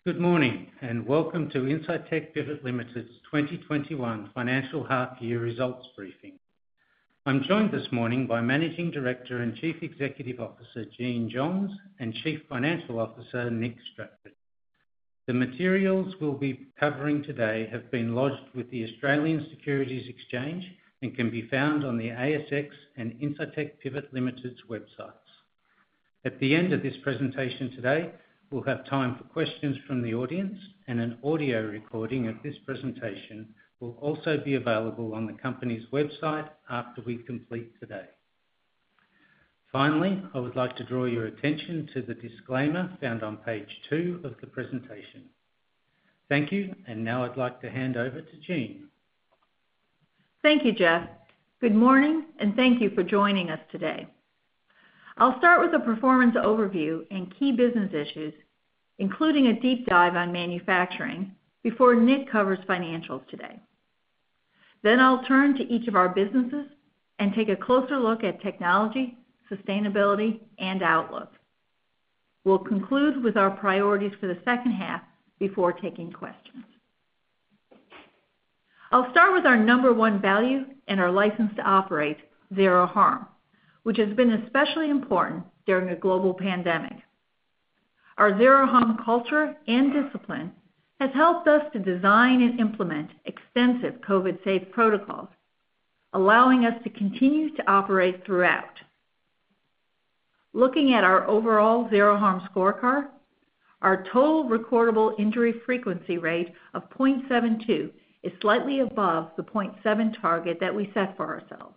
Good morning, and welcome to Incitec Pivot Limited's 2021 financial half-year results briefing. I'm joined this morning by Managing Director and Chief Executive Officer, Jeanne Johns, and Chief Financial Officer, Nick Stratford. The materials we'll be covering today have been lodged with the Australian Securities Exchange and can be found on the ASX and Incitec Pivot Limited's websites. At the end of this presentation today, we'll have time for questions from the audience, and an audio recording of this presentation will also be available on the company's website after we complete today. Finally, I would like to draw your attention to the disclaimer found on page 2 of the presentation. Thank you, and now I'd like to hand over to Jeanne. Thank you, Jeff. Good morning, and thank you for joining us today. I'll start with a performance overview and key business issues, including a deep dive on manufacturing, before Nick covers financials today. Then I'll turn to each of our businesses and take a closer look at technology, sustainability, and outlook. We'll conclude with our priorities for the second half before taking questions. I'll start with our number one value and our license to operate, Zero Harm, which has been especially important during a global pandemic. Our Zero Harm culture and discipline has helped us to design and implement extensive COVID-safe protocols, allowing us to continue to operate throughout. Looking at our overall Zero Harm scorecard, our total recordable injury frequency rate of 0.72 is slightly above the 0.7 target that we set for ourselves.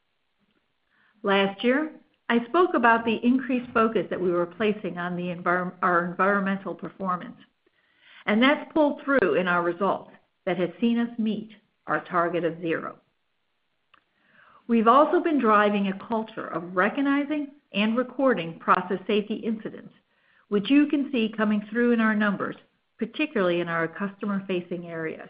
Last year, I spoke about the increased focus that we were placing on our environmental performance, and that's pulled through in our results that has seen us meet our target of 0. We've also been driving a culture of recognizing and recording process safety incidents, which you can see coming through in our numbers, particularly in our customer-facing areas.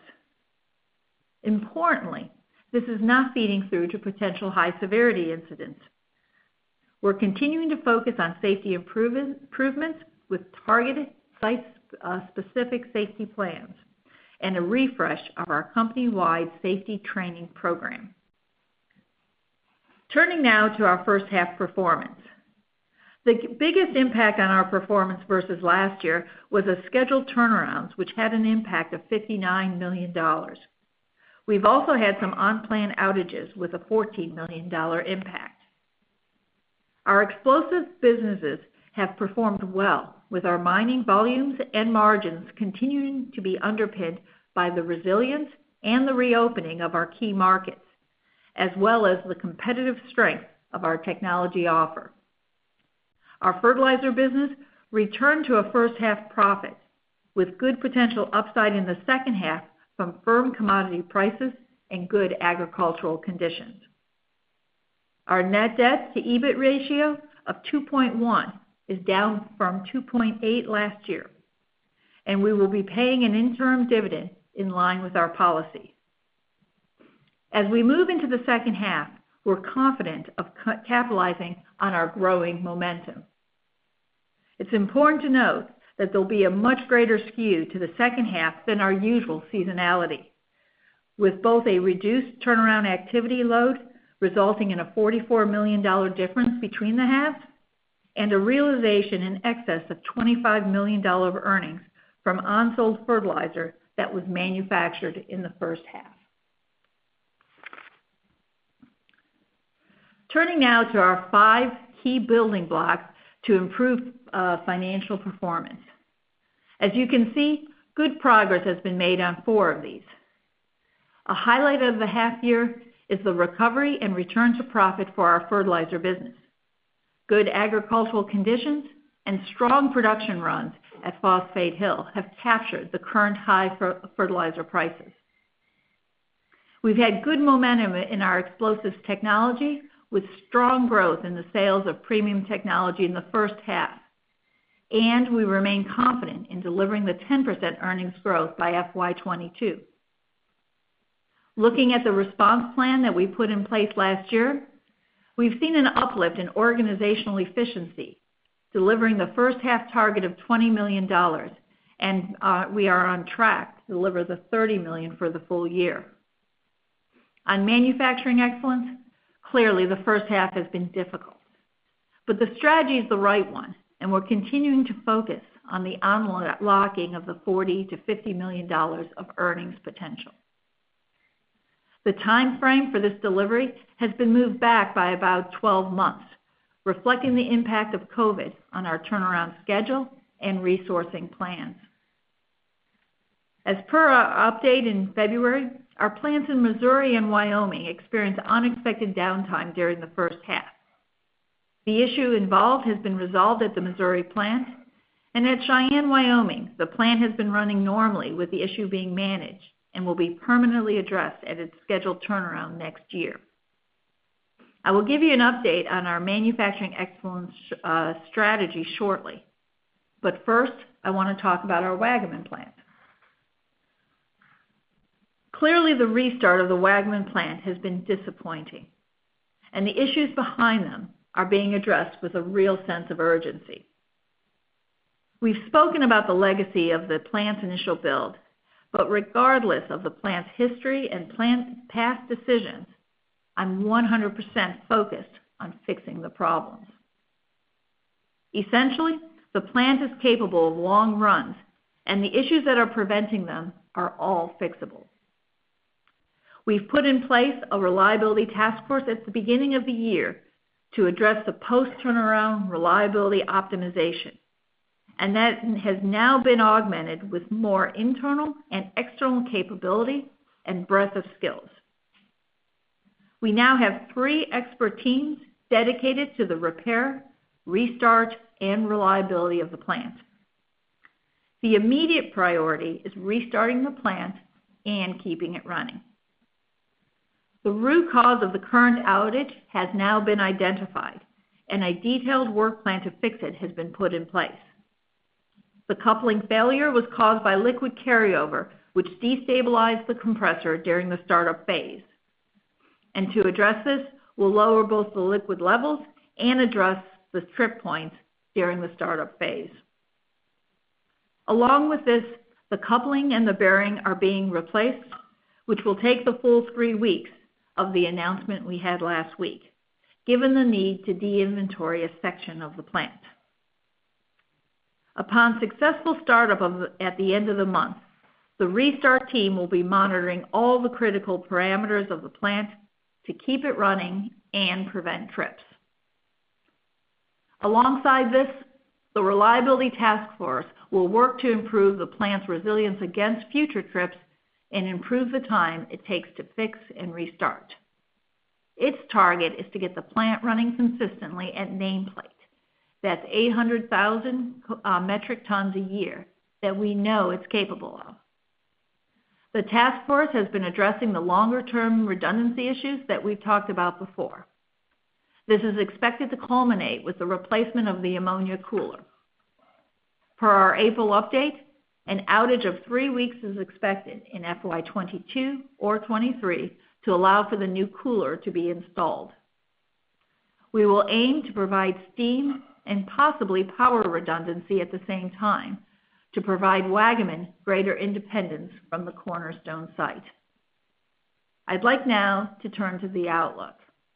Importantly, this is not feeding through to potential high-severity incidents. We're continuing to focus on safety improvements with targeted site-specific safety plans and a refresh of our company-wide safety training program. Turning now to our first half performance. The biggest impact on our performance versus last year was a scheduled turnarounds, which had an impact of $59 million. We've also had some unplanned outages with a $14 million impact. Our explosives businesses have performed well, with our mining volumes and margins continuing to be underpinned by the resilience and the reopening of our key markets, as well as the competitive strength of our technology offer. Our fertilizer business returned to a first half profit, with good potential upside in the second half from firm commodity prices and good agricultural conditions. Our net debt to EBIT ratio of 2.1 is down from 2.8 last year, and we will be paying an interim dividend in line with our policy. As we move into the second half, we're confident of capitalizing on our growing momentum. It's important to note that there'll be a much greater skew to the second half than our usual seasonality, with both a reduced turnaround activity load resulting in a $44 million difference between the halves, and a realization in excess of $25 million of earnings from unsold fertilizer that was manufactured in the first half. Turning now to our 5 key building blocks to improve financial performance. As you can see, good progress has been made on 4 of these. A highlight of the half year is the recovery and return to profit for our fertilizer business. Good agricultural conditions and strong production runs at Phosphate Hill have captured the current high fertilizer prices. We've had good momentum in our explosives technology, with strong growth in the sales of premium technology in the first half, and we remain confident in delivering the 10% earnings growth by FY22. Looking at the response plan that we put in place last year, we've seen an uplift in organizational efficiency, delivering the first half target of $20 million and we are on track to deliver the $30 million for the full year. On manufacturing excellence, clearly the first half has been difficult, but the strategy is the right one, and we're continuing to focus on the unlocking of the $40 to $50 million of earnings potential. The time frame for this delivery has been moved back by about 12 months, reflecting the impact of COVID on our turnaround schedule and resourcing plans. As per our update in February, our plants in Missouri and Wyoming experienced unexpected downtime during the first half. The issue involved has been resolved at the Missouri plant, and at Cheyenne, Wyoming, the plant has been running normally with the issue being managed and will be permanently addressed at its scheduled turnaround next year. I will give you an update on our manufacturing excellence strategy shortly, but first I want to talk about our Waggaman plant. Clearly, the restart of the Waggaman plant has been disappointing, and the issues behind them are being addressed with a real sense of urgency. We've spoken about the legacy of the plant's initial build, but regardless of the plant's history and past decisions, I'm 100% focused on fixing the problems. Essentially, the plant is capable of long runs, and the issues that are preventing them are all fixable. We've put in place a reliability task force at the beginning of the year to address the post-turnaround reliability optimization, and that has now been augmented with more internal and external capability and breadth of skills. We now have 3 expert teams dedicated to the repair, restart, and reliability of the plant. The immediate priority is restarting the plant and keeping it running. The root cause of the current outage has now been identified, and a detailed work plan to fix it has been put in place. The coupling failure was caused by liquid carryover, which destabilized the compressor during the startup phase. And to address this, we'll lower both the liquid levels and address the trip points during the startup phase. Along with this, the coupling and the bearing are being replaced, which will take the full 3 weeks of the announcement we had last week, given the need to de-inventory a section of the plant. Upon successful startup at the end of the month, the restart team will be monitoring all the critical parameters of the plant to keep it running and prevent trips. Alongside this, the Reliability Task Force will work to improve the plant's resilience against future trips and improve the time it takes to fix and restart. Its target is to get the plant running consistently at nameplate. That's 800,000 metric tons a year that we know it's capable of. The task force has been addressing the longer-term redundancy issues that we've talked about before. This is expected to culminate with the replacement of the ammonia cooler. Per our April update, an outage of 3 weeks is expected in FY22 or 23 to allow for the new cooler to be installed. We will aim to provide steam and possibly power redundancy at the same time to provide Waggaman greater independence from the Cornerstone site. I'd like now to turn to the outlook.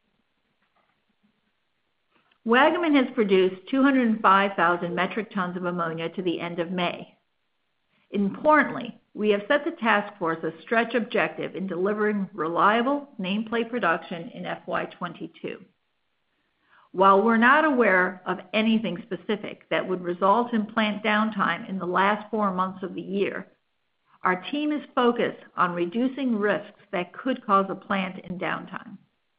Waggaman has produced 205,000 metric tons of ammonia to the end of May. Importantly, we have set the task force a stretch objective in delivering reliable nameplate production in FY22. While we're not aware of anything specific that would result in plant downtime in the last 4 months of the year, our team is focused on reducing risks that could cause a plant in downtime.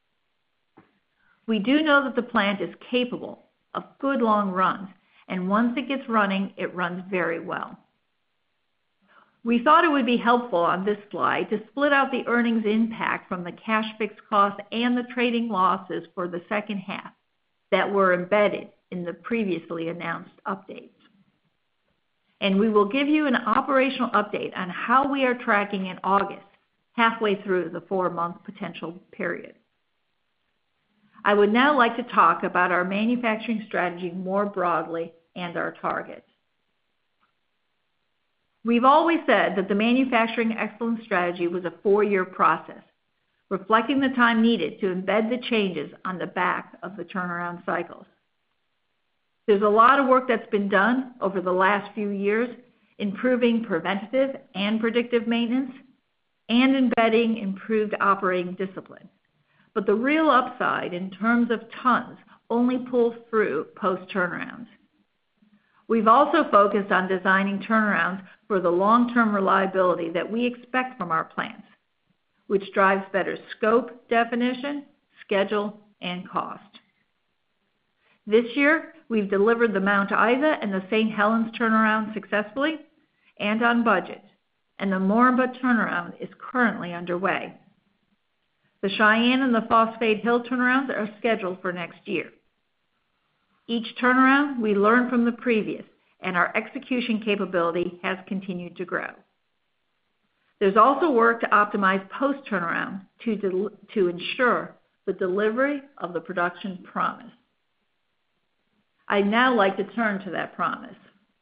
We do know that the plant is capable of good long runs, and once it gets running, it runs very well. We thought it would be helpful on this slide to split out the earnings impact from the cash fixed costs and the trading losses for the second half that were embedded in the previously announced updates. And we will give you an operational update on how we are tracking in August, halfway through the 4-month potential period. I would now like to talk about our manufacturing strategy more broadly and our targets. We've always said that the manufacturing excellence strategy was a 4-year process, reflecting the time needed to embed the changes on the back of the turnaround cycles. There's a lot of work that's been done over the last few years, improving preventative and predictive maintenance and embedding improved operating discipline. But the real upside in terms of tons only pulls through post-turnarounds. We've also focused on designing turnarounds for the long-term reliability that we expect from our plants, which drives better scope definition, schedule, and cost. This year, we've delivered the Mount Isa and the St. Helens turnaround successfully and on budget, and the Moranbah turnaround is currently underway. The Cheyenne and the Phosphate Hill turnarounds are scheduled for next year. Each turnaround, we learn from the previous, and our execution capability has continued to grow. There's also work to optimize post-turnaround to ensure the delivery of the production promise. I'd now like to turn to that promise.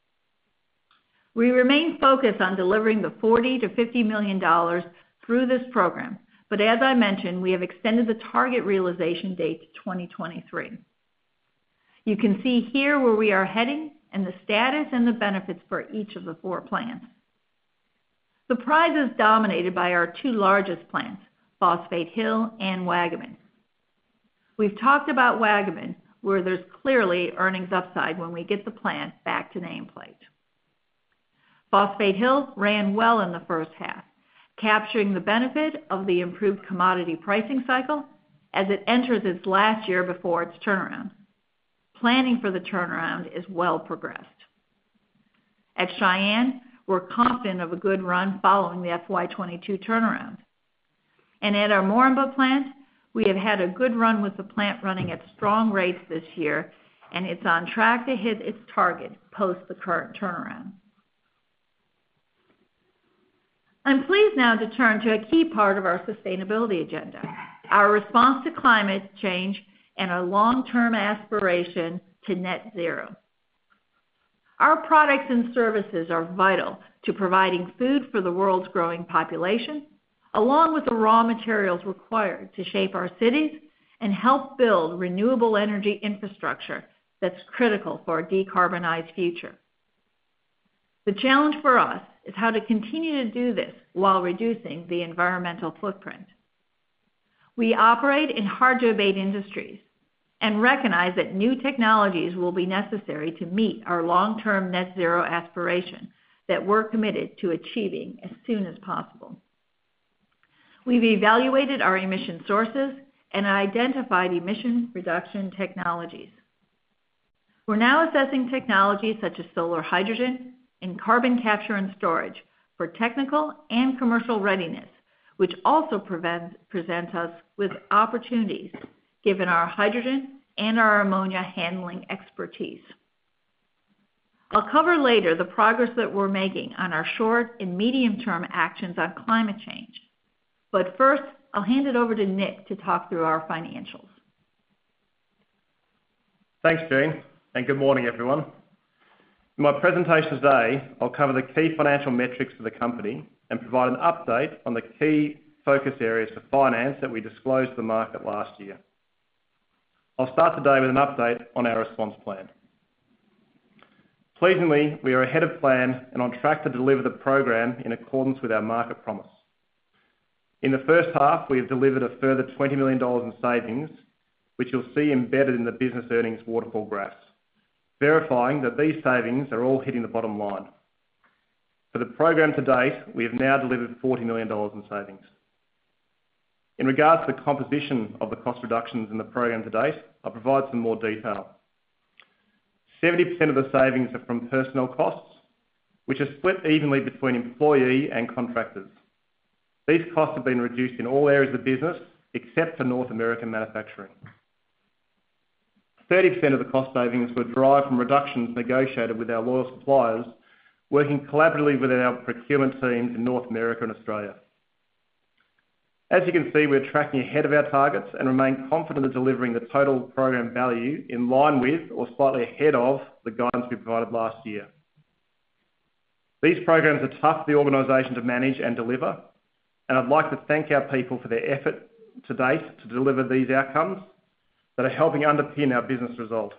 We remain focused on delivering the $40 to $50 million through this program, but as I mentioned, we have extended the target realization date to 2023. You can see here where we are heading and the status and the benefits for each of the 4 plants. The prize is dominated by our 2 largest plants, Phosphate Hill and Waggaman. We've talked about Waggaman, where there's clearly earnings upside when we get the plant back to nameplate. Phosphate Hill ran well in the first half, capturing the benefit of the improved commodity pricing cycle as it enters its last year before its turnaround. Planning for the turnaround is well progressed. At Cheyenne, we're confident of a good run following the FY22 turnaround. And at our Moranbah plant, we have had a good run with the plant running at strong rates this year, and it's on track to hit its target post the current turnaround. I'm pleased now to turn to a key part of our sustainability agenda, our response to climate change and our long-term aspiration to net zero. Our products and services are vital to providing food for the world's growing population, along with the raw materials required to shape our cities and help build renewable energy infrastructure that's critical for a decarbonized future. The challenge for us is how to continue to do this while reducing the environmental footprint. We operate in hard-to-abate industries and recognize that new technologies will be necessary to meet our long-term net zero aspiration that we're committed to achieving as soon as possible. We've evaluated our emission sources and identified emission reduction technologies. We're now assessing technologies such as solar hydrogen and carbon capture and storage for technical and commercial readiness, which also presents us with opportunities given our hydrogen and our ammonia handling expertise. I'll cover later the progress that we're making on our short and medium-term actions on climate change. But first, I'll hand it over to Nick to talk through our financials. Thanks, Jean, and good morning, everyone. In my presentation today, I'll cover the key financial metrics for the company and provide an update on the key focus areas for finance that we disclosed to the market last year. I'll start today with an update on our response plan. Pleasingly, we are ahead of plan and on track to deliver the program in accordance with our market promise. In the first half, we have delivered a further $20 million in savings, which you'll see embedded in the business earnings waterfall graphs, verifying that these savings are all hitting the bottom line. For the program to date, we have now delivered $40 million in savings. In regards to the composition of the cost reductions in the program to date, I'll provide some more detail. 70% of the savings are from personnel costs, which are split evenly between employee and contractors. These costs have been reduced in all areas of the business except for North American manufacturing. 30% of the cost savings were derived from reductions negotiated with our loyal suppliers, working collaboratively with our procurement teams in North America and Australia. As you can see, we're tracking ahead of our targets and remain confident of delivering the total program value in line with or slightly ahead of the guidance we provided last year. These programs are tough for the organisation to manage and deliver, and I'd like to thank our people for their effort to date to deliver these outcomes that are helping underpin our business result.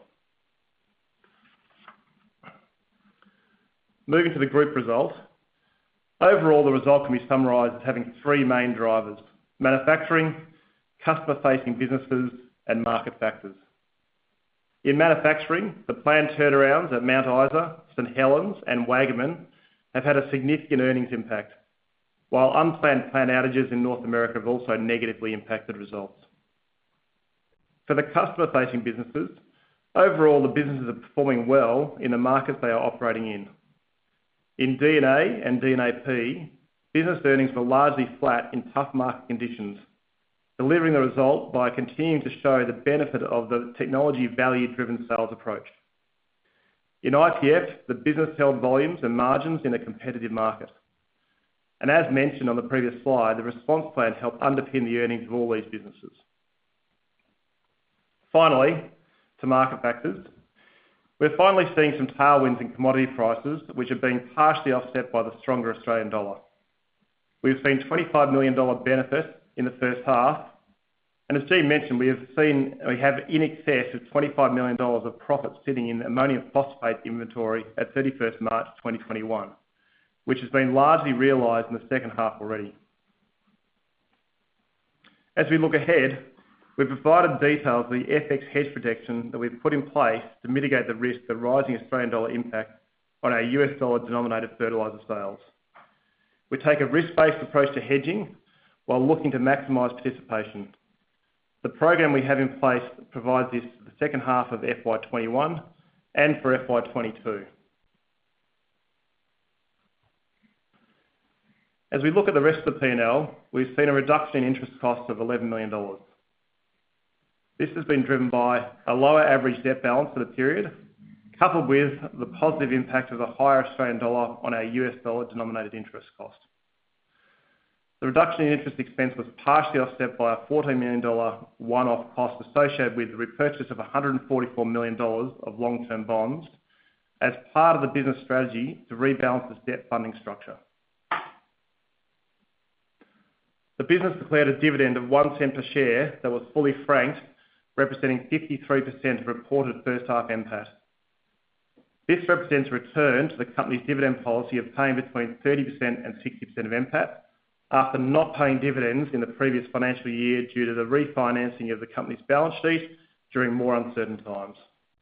Moving to the group result. Overall, the result can be summarised as having three main drivers: manufacturing, customer-facing businesses, and market factors. In manufacturing, the planned turnarounds at Mount Isa, St Helens and Waggaman have had a significant earnings impact, while unplanned plant outages in North America have also negatively impacted results. For the customer-facing businesses, overall the businesses are performing well in the markets they are operating in. In D&A and D&AP, business earnings were largely flat in tough market conditions, delivering the result by continuing to show the benefit of the technology value-driven sales approach. In IPF, the business held volumes and margins in a competitive market. And as mentioned on the previous slide, the response plan helped underpin the earnings of all these businesses. Finally, to market factors. We're finally seeing some tailwinds in commodity prices, which are being partially offset by the stronger Australian dollar. We've seen $25 million benefit in the first half, and as Jean mentioned, we have in excess of $25 million of profit sitting in ammonium phosphate inventory at 31st March 2021, which has been largely realised in the second half already. As we look ahead, we've provided details of the FX hedge protection that we've put in place to mitigate the risk of rising Australian dollar impact on our US dollar denominated fertiliser sales. We take a risk-based approach to hedging while looking to maximise participation. The program we have in place provides this for the second half of FY21 and for FY22. As we look at the rest of the P&L, we've seen a reduction in interest costs of $11 million. This has been driven by a lower average debt balance for the period, coupled with the positive impact of the higher Australian dollar on our US dollar denominated interest cost. The reduction in interest expense was partially offset by a $14 million one-off cost associated with the repurchase of $144 million of long-term bonds as part of the business strategy to rebalance its debt funding structure. The business declared a dividend of 1 cent per share that was fully franked, representing 53% of reported first half NPAT. This represents a return to the company's dividend policy of paying between 30% and 60% of NPAT, after not paying dividends in the previous financial year due to the refinancing of the company's balance sheet during more uncertain times.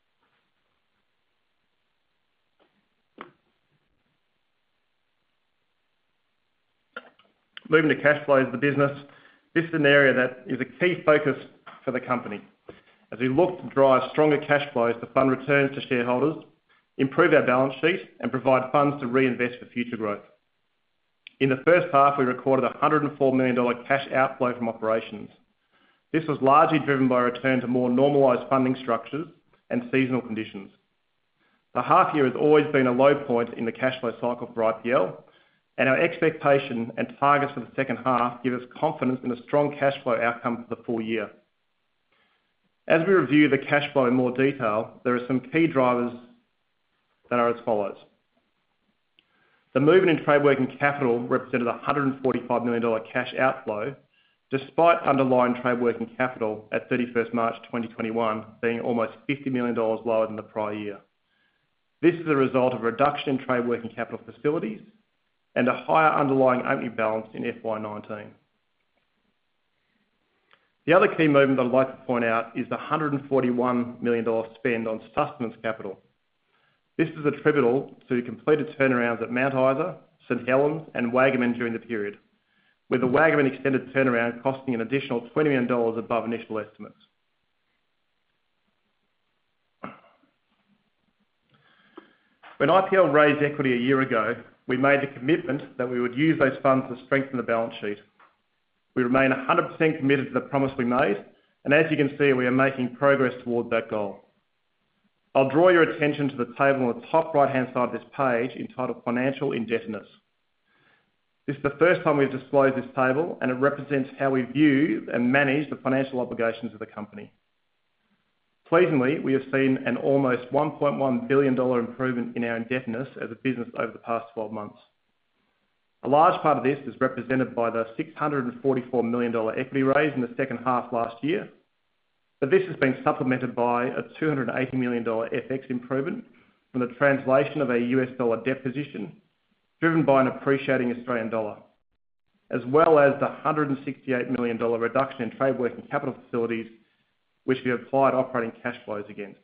Moving to cash flows of the business, this is an area that is a key focus for the company as we look to drive stronger cash flows to fund returns to shareholders, improve our balance sheet and provide funds to reinvest for future growth. In the first half, we recorded a $104 million cash outflow from operations. This was largely driven by a return to more normalised funding structures and seasonal conditions. The half year has always been a low point in the cash flow cycle for IPL, and our expectation and targets for the second half give us confidence in a strong cash flow outcome for the full year. As we review the cash flow in more detail, there are some key drivers that are as follows. The movement in trade working capital represented a $145 million cash outflow, despite underlying trade working capital at 31st March 2021 being almost $50 million lower than the prior year. This is a result of a reduction in trade working capital facilities and a higher underlying opening balance in FY19. The other key movement I'd like to point out is the $141 million spend on sustenance capital. This is attributable to completed turnarounds at Mount Isa, St Helens and Waggaman during the period, with the Waggaman extended turnaround costing an additional $20 million above initial estimates. When IPL raised equity a year ago, we made the commitment that we would use those funds to strengthen the balance sheet. We remain 100% committed to the promise we made, and as you can see, we are making progress towards that goal. I'll draw your attention to the table on the top right-hand side of this page entitled Financial Indebtedness. This is the first time we've disclosed this table, and it represents how we view and manage the financial obligations of the company. Pleasingly, we have seen an almost $1.1 billion improvement in our indebtedness as a business over the past 12 months. A large part of this is represented by the $644 million equity raise in the second half last year, but this has been supplemented by a $280 million FX improvement from the translation of a US dollar debt position, driven by an appreciating Australian dollar, as well as the $168 million reduction in trade working capital facilities, which we applied operating cash flows against.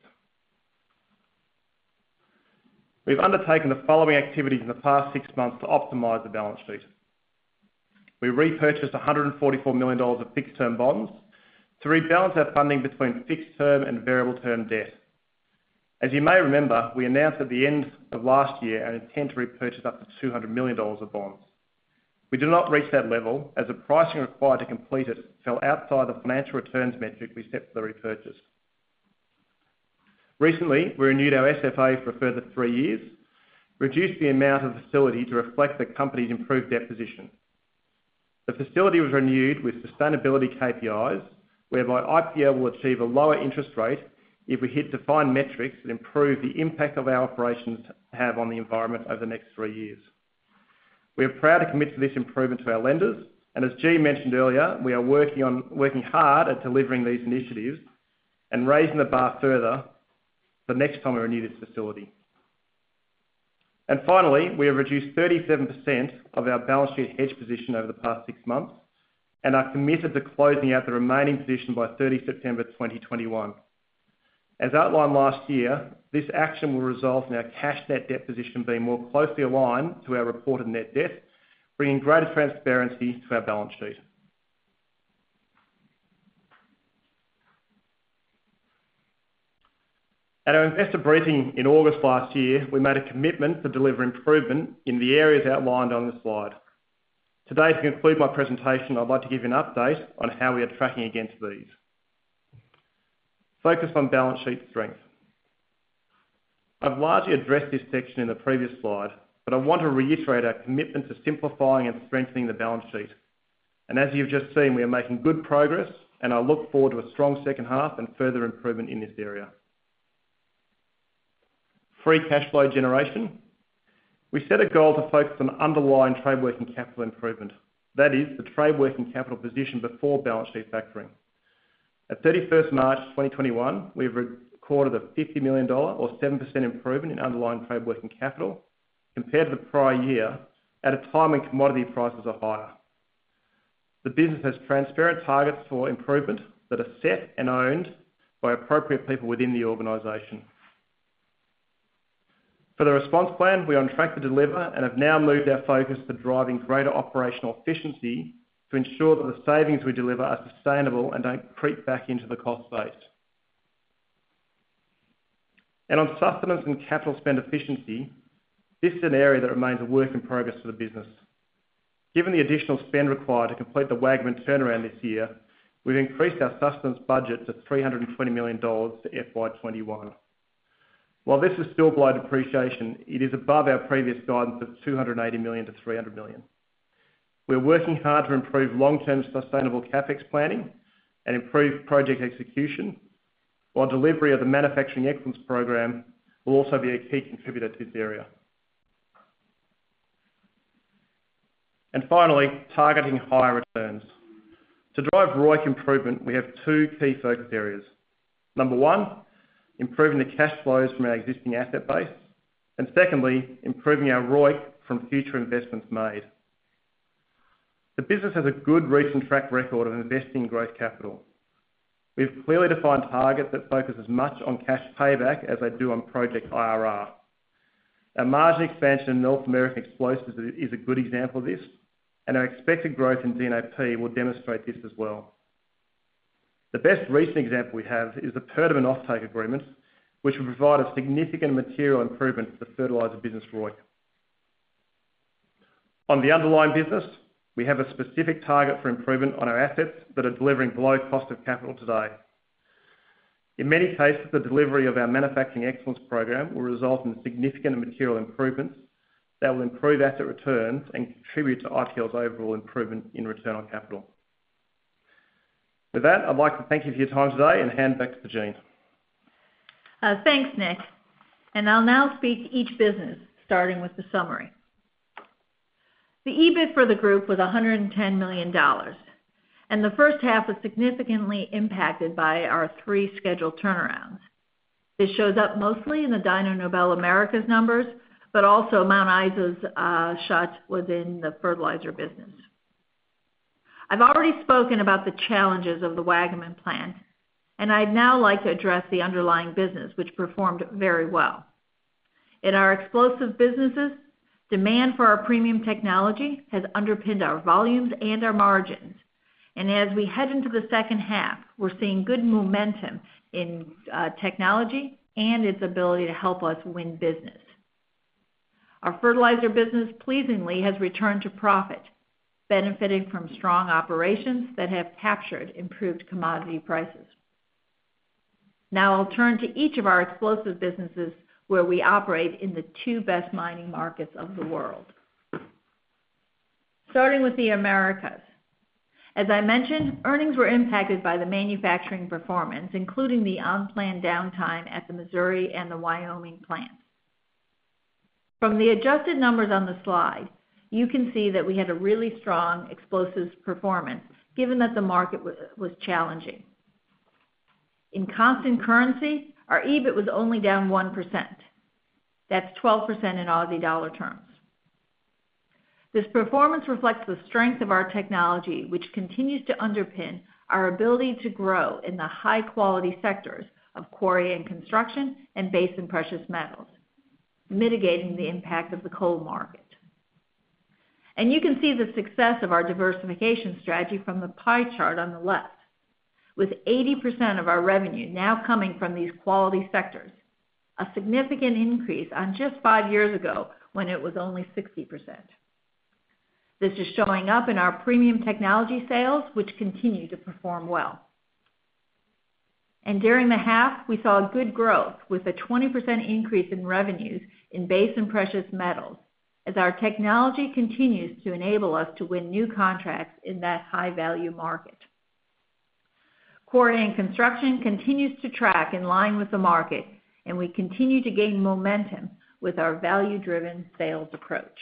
We've undertaken the following activities in the past 6 months to optimize the balance sheet. We repurchased $144 million of fixed-term bonds to rebalance our funding between fixed-term and variable-term debt. As you may remember, we announced at the end of last year our intent to repurchase up to $200 million of bonds. We did not reach that level as the pricing required to complete it fell outside the financial returns metric we set for the repurchase. Recently, we renewed our SFA for a further 3 years, reduced the amount of the facility to reflect the company's improved debt position. The facility was renewed with sustainability KPIs, whereby IPL will achieve a lower interest rate if we hit defined metrics that improve the impact of our operations have on the environment over the next 3 years. We are proud to commit to this improvement to our lenders, and as G mentioned earlier, we are working hard at delivering these initiatives and raising the bar further the next time we renew this facility. And finally, we have reduced 37% of our balance sheet hedge position over the past 6 months and are committed to closing out the remaining position by 30 September 2021. As outlined last year, this action will result in our cash net debt position being more closely aligned to our reported net debt, bringing greater transparency to our balance sheet. At our investor briefing in August last year, we made a commitment to deliver improvement in the areas outlined on this slide. Today, to conclude my presentation, I'd like to give you an update on how we are tracking against these. Focus on balance sheet strength. I've largely addressed this section in the previous slide, but I want to reiterate our commitment to simplifying and strengthening the balance sheet. And as you've just seen, we are making good progress, and I look forward to a strong second half and further improvement in this area. Free cash flow generation. We set a goal to focus on underlying trade working capital improvement. That is, the trade working capital position before balance sheet factoring. At 31st March 2021, we've recorded a $50 million or 7% improvement in underlying trade working capital compared to the prior year at a time when commodity prices are higher. The business has transparent targets for improvement that are set and owned by appropriate people within the organisation. For the response plan, we are on track to deliver and have now moved our focus to driving greater operational efficiency to ensure that the savings we deliver are sustainable and don't creep back into the cost base. And on sustenance and capital spend efficiency, this is an area that remains a work in progress for the business. Given the additional spend required to complete the Waggaman turnaround this year, we've increased our sustenance budget to $320 million for FY21. While this is still below depreciation, it is above our previous guidance of $280 million to $300 million. We're working hard to improve long-term sustainable CapEx planning and improve project execution, while delivery of the Manufacturing Excellence Program will also be a key contributor to this area. And finally, targeting higher returns. To drive ROIC improvement, we have 2 key focus areas. Number 1, improving the cash flows from our existing asset base, and secondly, improving our ROIC from future investments made. The business has a good recent track record of investing in growth capital. We've clearly defined targets that focus as much on cash payback as they do on project IRR. Our margin expansion in North American explosives is a good example of this, and our expected growth in DNAP will demonstrate this as well. The best recent example we have is the Perdaman offtake agreement, which will provide a significant material improvement to the fertiliser business ROIC. On the underlying business, we have a specific target for improvement on our assets that are delivering below cost of capital today. In many cases, the delivery of our Manufacturing Excellence Program will result in significant and material improvements that will improve asset returns and contribute to IPL's overall improvement in return on capital. With that, I'd like to thank you for your time today and hand back to Jean. Thanks, Nick. And I'll now speak to each business, starting with the summary. The EBIT for the group was $110 million, and the first half was significantly impacted by our 3 scheduled turnarounds. This shows up mostly in the Dyno Nobel Americas numbers, but also Mount Isa's shut within the fertilizer business. I've already spoken about the challenges of the Waggaman plant, and I'd now like to address the underlying business, which performed very well. In our explosive businesses, demand for our premium technology has underpinned our volumes and our margins. And as we head into the second half, we're seeing good momentum in technology and its ability to help us win business. Our fertilizer business pleasingly has returned to profit, benefiting from strong operations that have captured improved commodity prices. Now I'll turn to each of our explosive businesses where we operate in the 2 best mining markets of the world. Starting with the Americas. As I mentioned, earnings were impacted by the manufacturing performance, including the unplanned downtime at the Missouri and the Wyoming plants. From the adjusted numbers on the slide, you can see that we had a really strong explosives performance, given that the market was challenging. In constant currency, our EBIT was only down 1%. That's 12% in Aussie dollar terms. This performance reflects the strength of our technology, which continues to underpin our ability to grow in the high-quality sectors of quarry and construction and base and precious metals, mitigating the impact of the coal market. And you can see the success of our diversification strategy from the pie chart on the left, with 80% of our revenue now coming from these quality sectors, a significant increase on just 5 years ago when it was only 60%. This is showing up in our premium technology sales, which continue to perform well. And during the half, we saw good growth with a 20% increase in revenues in base and precious metals, as our technology continues to enable us to win new contracts in that high-value market. Quarry and construction continues to track in line with the market, and we continue to gain momentum with our value-driven sales approach.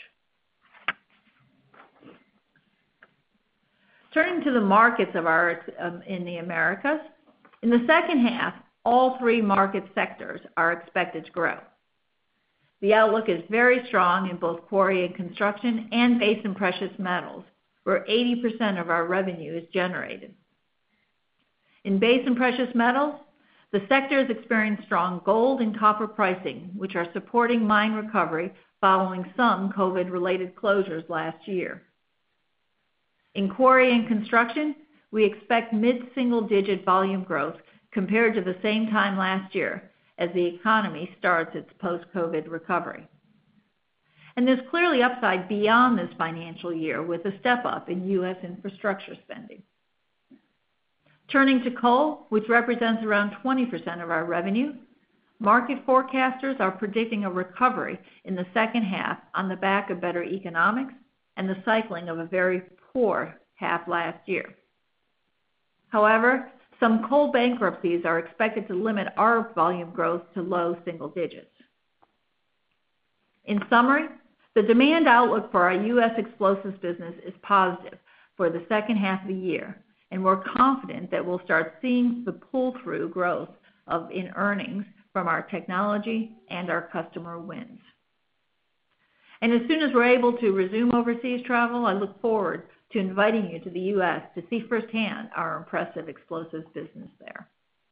Turning to the markets of in the Americas, in the second half, all 3 market sectors are expected to grow. The outlook is very strong in both quarry and construction and base and precious metals, where 80% of our revenue is generated. In base and precious metals, the sector has experienced strong gold and copper pricing, which are supporting mine recovery following some COVID-related closures last year. In quarry and construction, we expect mid-single-digit volume growth compared to the same time last year as the economy starts its post-COVID recovery. And there's clearly upside beyond this financial year with a step-up in U.S. infrastructure spending. Turning to coal, which represents around 20% of our revenue, market forecasters are predicting a recovery in the second half on the back of better economics and the cycling of a very poor half last year. However, some coal bankruptcies are expected to limit our volume growth to low single digits. In summary, the demand outlook for our U.S. explosives business is positive for the second half of the year, and we're confident that we'll start seeing the pull-through growth in earnings from our technology and our customer wins. And as soon as we're able to resume overseas travel, I look forward to inviting you to the U.S. to see firsthand our impressive explosives business there.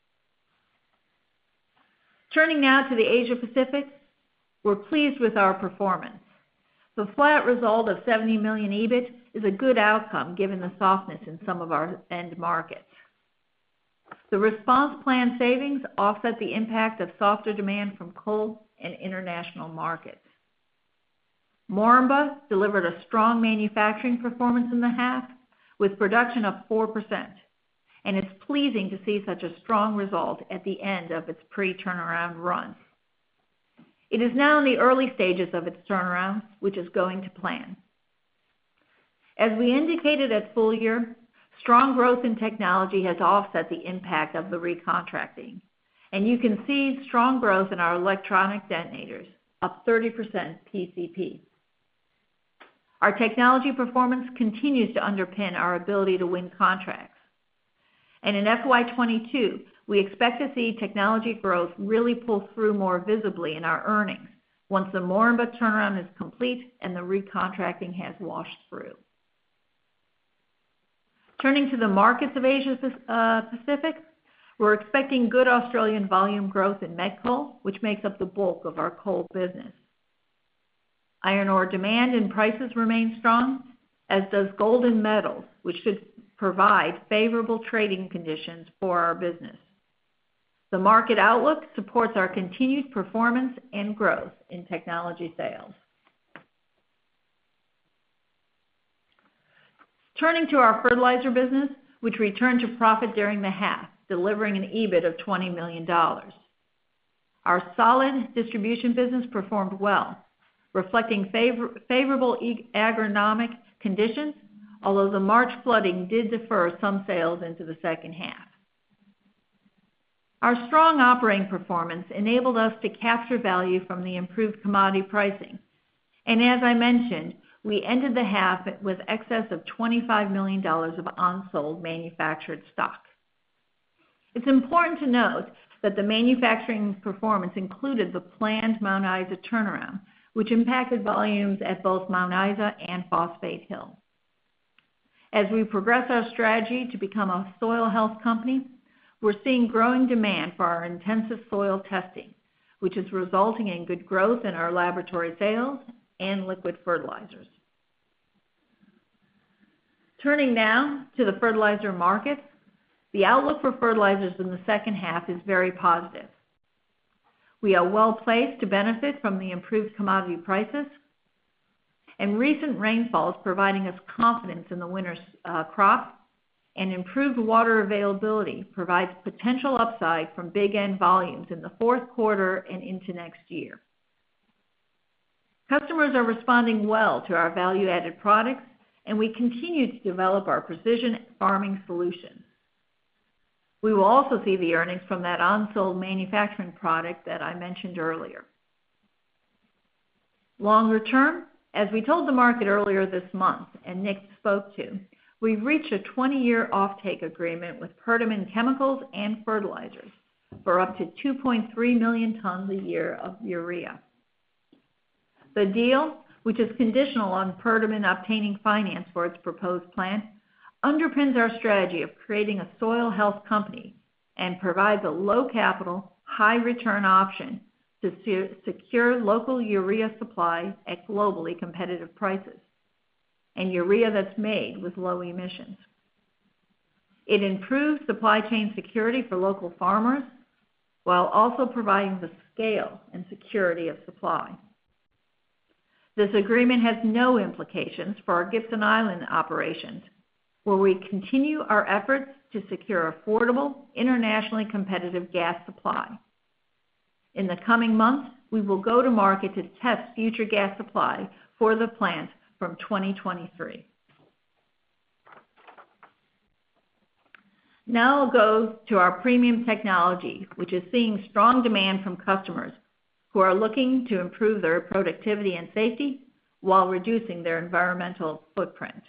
Turning now to the Asia Pacific, we're pleased with our performance. The flat result of 70 million EBIT is a good outcome given the softness in some of our end markets. The response plan savings offset the impact of softer demand from coal and international markets. Moranbah delivered a strong manufacturing performance in the half, with production up 4%, and it's pleasing to see such a strong result at the end of its pre-turnaround run. It is now in the early stages of its turnaround, which is going to plan. As we indicated at full year, strong growth in technology has offset the impact of the recontracting, and you can see strong growth in our electronic detonators, up 30% PCP. Our technology performance continues to underpin our ability to win contracts. And in FY22, we expect to see technology growth really pull through more visibly in our earnings once the Moranbah turnaround is complete and the recontracting has washed through. Turning to the markets of Asia Pacific, we're expecting good Australian volume growth in met coal, which makes up the bulk of our coal business. Iron ore demand and prices remain strong, as does gold and metals, which should provide favorable trading conditions for our business. The market outlook supports our continued performance and growth in technology sales. Turning to our fertilizer business, which returned to profit during the half, delivering an EBIT of $20 million. Our solid distribution business performed well, reflecting favorable agronomic conditions, although the March flooding did defer some sales into the second half. Our strong operating performance enabled us to capture value from the improved commodity pricing, and as I mentioned, we ended the half with excess of $25 million of unsold manufactured stock. It's important to note that the manufacturing performance included the planned Mount Isa turnaround, which impacted volumes at both Mount Isa and Phosphate Hill. As we progress our strategy to become a soil health company, we're seeing growing demand for our intensive soil testing, which is resulting in good growth in our laboratory sales and liquid fertilizers. Turning now to the fertilizer market, the outlook for fertilizers in the second half is very positive. We are well placed to benefit from the improved commodity prices, and recent rainfalls providing us confidence in the winter's crop, and improved water availability provides potential upside from big N volumes in the fourth quarter and into next year. Customers are responding well to our value-added products, and we continue to develop our precision farming solutions. We will also see the earnings from that unsold manufacturing product that I mentioned earlier. Longer term, as we told the market earlier this month, and Nick spoke to, we've reached a 20-year offtake agreement with Perdaman Chemicals and Fertilizers for up to 2.3 million tons a year of urea. The deal, which is conditional on Perdaman obtaining finance for its proposed plant, underpins our strategy of creating a soil health company and provides a low-capital, high-return option to secure local urea supply at globally competitive prices, and urea that's made with low emissions. It improves supply chain security for local farmers while also providing the scale and security of supply. This agreement has no implications for our Gibson Island operations, where we continue our efforts to secure affordable, internationally competitive gas supply. In the coming months, we will go to market to test future gas supply for the plant from 2023. Now I'll go to our premium technology, which is seeing strong demand from customers who are looking to improve their productivity and safety while reducing their environmental footprint.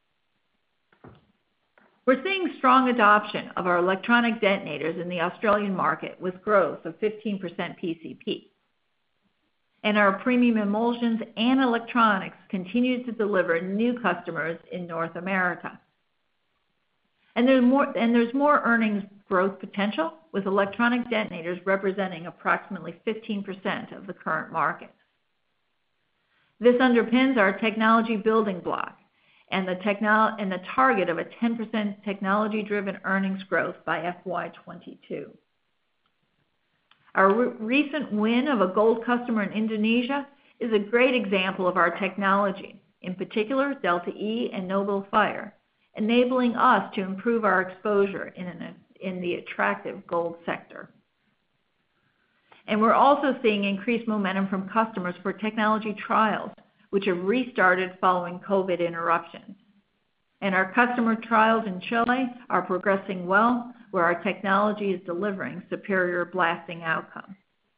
We're seeing strong adoption of our electronic detonators in the Australian market with growth of 15% PCP. And our premium emulsions and electronics continue to deliver new customers in North America. And there's more earnings growth potential, with electronic detonators representing approximately 15% of the current market. This underpins our technology building block and the target of a 10% technology-driven earnings growth by FY22. Our recent win of a gold customer in Indonesia is a great example of our technology, in particular Delta E and Nobel Fire, enabling us to improve our exposure in the attractive gold sector. And we're also seeing increased momentum from customers for technology trials, which have restarted following COVID interruptions. And our customer trials in Chile are progressing well, where our technology is delivering superior blasting outcomes.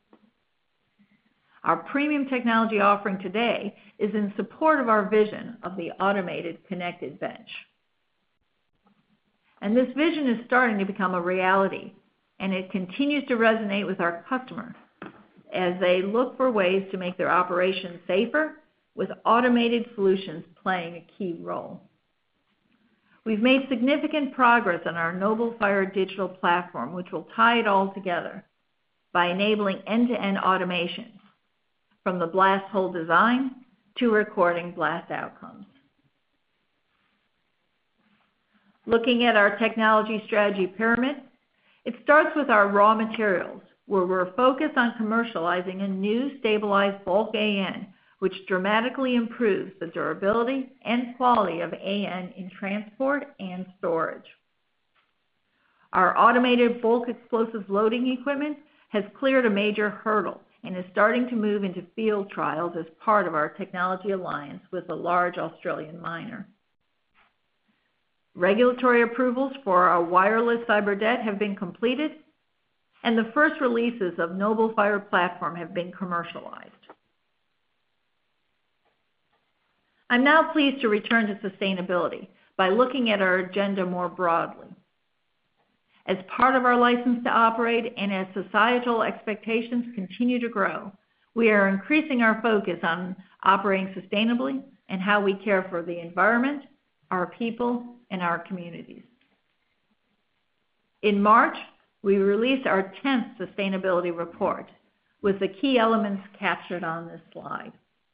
Our premium technology offering today is in support of our vision of the automated connected bench. And this vision is starting to become a reality, and it continues to resonate with our customers as they look for ways to make their operations safer, with automated solutions playing a key role. We've made significant progress on our NobelFire digital platform, which will tie it all together by enabling end-to-end automation, from the blast hole design to recording blast outcomes. Looking at our technology strategy pyramid, it starts with our raw materials, where we're focused on commercializing a new stabilized bulk AN, which dramatically improves the durability and quality of AN in transport and storage. Our automated bulk explosives loading equipment has cleared a major hurdle and is starting to move into field trials as part of our technology alliance with a large Australian miner. Regulatory approvals for our wireless cyberdet have been completed, and the first releases of NobelFire platform have been commercialized. I'm now pleased to return to sustainability by looking at our agenda more broadly. As part of our license to operate and as societal expectations continue to grow, we are increasing our focus on operating sustainably and how we care for the environment, our people, and our communities. In March, we released our 10th sustainability report with the key elements captured on this slide.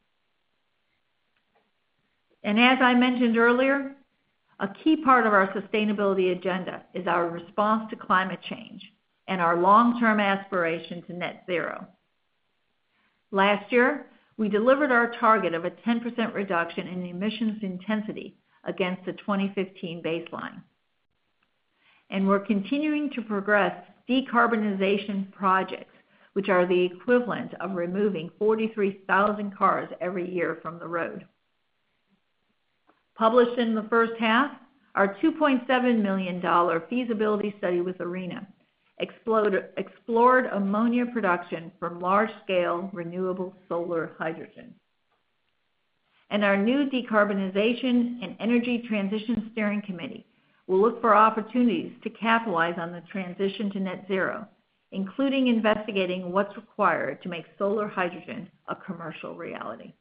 And as I mentioned earlier, a key part of our sustainability agenda is our response to climate change and our long-term aspiration to net zero. Last year, we delivered our target of a 10% reduction in emissions intensity against the 2015 baseline. And we're continuing to progress decarbonization projects, which are the equivalent of removing 43,000 cars every year from the road. Published in the first half, our $2.7 million feasibility study with ARENA explored ammonia production from large-scale renewable solar hydrogen. And our new Decarbonization and Energy Transition Steering Committee will look for opportunities to capitalize on the transition to net zero, including investigating what's required to make solar hydrogen a commercial reality.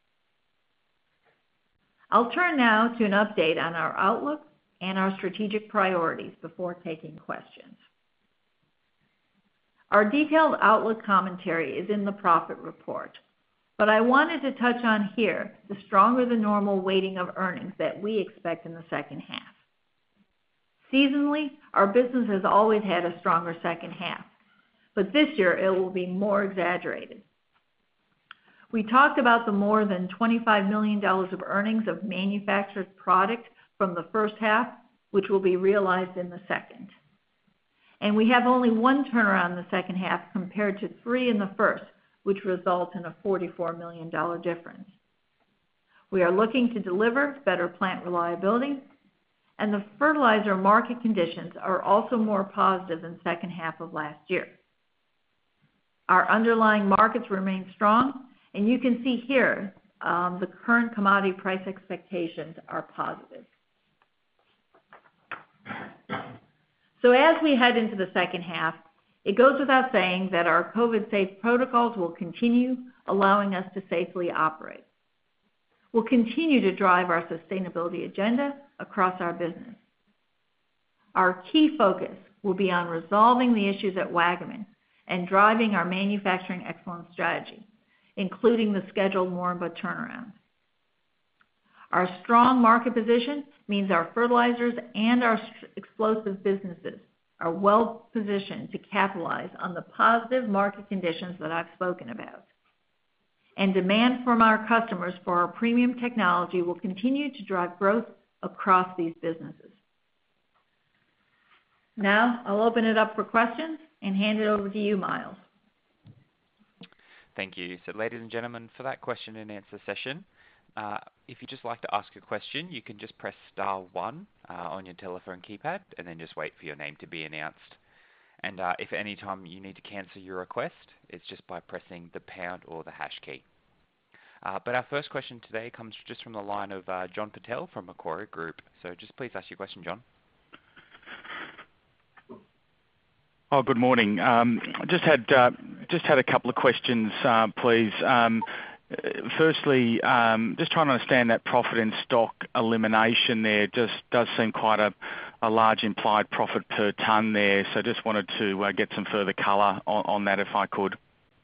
I'll turn now to an update on our outlook and our strategic priorities before taking questions. Our detailed outlook commentary is in the profit report, but I wanted to touch on here the stronger than normal weighting of earnings that we expect in the second half. Seasonally, our business has always had a stronger second half, but this year it will be more exaggerated. We talked about the more than $25 million of earnings of manufactured product from the first half, which will be realized in the second. And we have only one turnaround in the second half compared to 3 in the first, which results in a $44 million difference. We are looking to deliver better plant reliability, and the fertilizer market conditions are also more positive than second half of last year. Our underlying markets remain strong, and you can see here the current commodity price expectations are positive. So as we head into the second half, it goes without saying that our COVID-safe protocols will continue, allowing us to safely operate. We'll continue to drive our sustainability agenda across our business. Our key focus will be on resolving the issues at Waggaman and driving our manufacturing excellence strategy, including the scheduled Moranbah turnaround. Our strong market position means our fertilizers and our explosives businesses are well positioned to capitalize on the positive market conditions that I've spoken about. And demand from our customers for our premium technology will continue to drive growth across these businesses. Now, I'll open it up for questions and hand it over to you, Miles. Thank you. So, ladies and gentlemen, for that question and answer session, If you'd just like to ask a question, you can just press star one on your telephone keypad and then just wait for your name to be announced. And if at any time you need to cancel your request, it's just by pressing the pound or the hash key. But our first question today comes just from the line of John Patel from Macquarie Group. So just please ask your question, John. Oh, good morning. Just had a couple of questions, please. Firstly, just trying to understand that profit in stock elimination there. Just does seem quite a large implied profit per tonne there. So just wanted to get some further colour on that if I could.